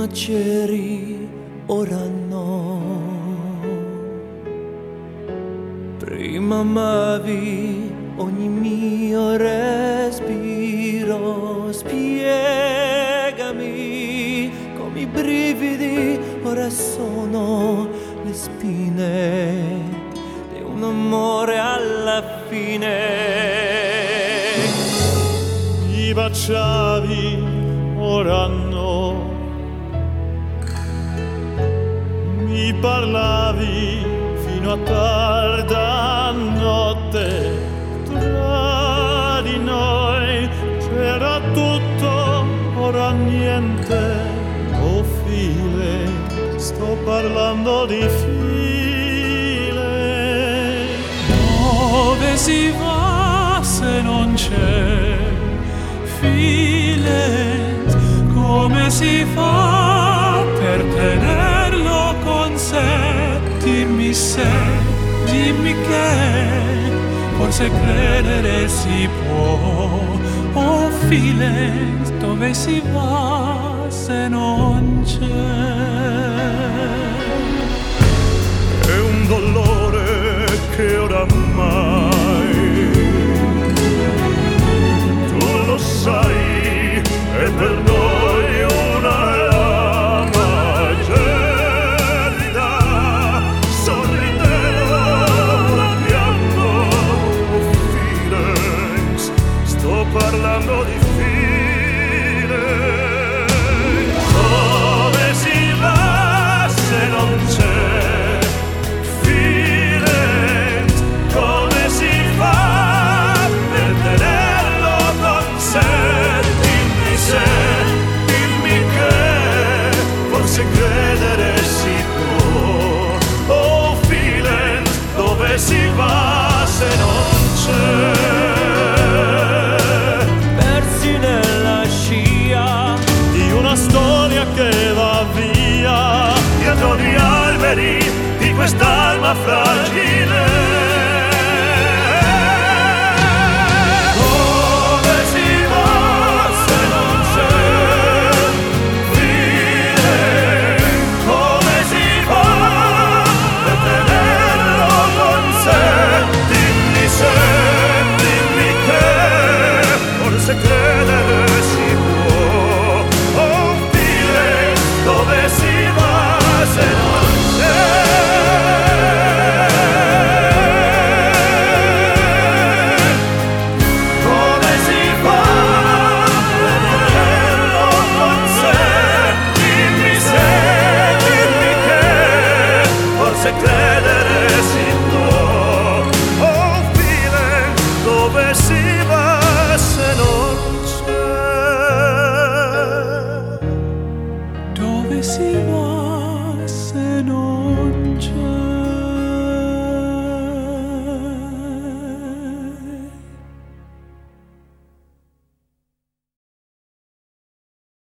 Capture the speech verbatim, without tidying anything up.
Prima c'eri, ora no. Prima amavi ogni mio respiro. Spiegami come i brividi ora sono le spine di un amore alla fine. Mi baciavi, ora no. Mi parlavi fino a tarda notte. Tra di noi c'era tutto, ora niente. Oh file, sto parlando di file. Dove si va se non c'è file? Come si fa per tenerlo con sé? Dimmi se, dimmi che forse credere si può. Oh file, dove si va se non c'è? È un dolore che oramai tu lo sai, è per noi una lama gelida. Sorridendo da pianto, feelings, sto parlando di feelings. Dove si va se non c'è feelings? Come si fa per tenerlo con sé? Dimmi se, dimmi che forse credere si può. Oh feelings, dove si va se non c'è? Persi nella scia Di una storia che va via, dietro gli alberi di quest'alma fra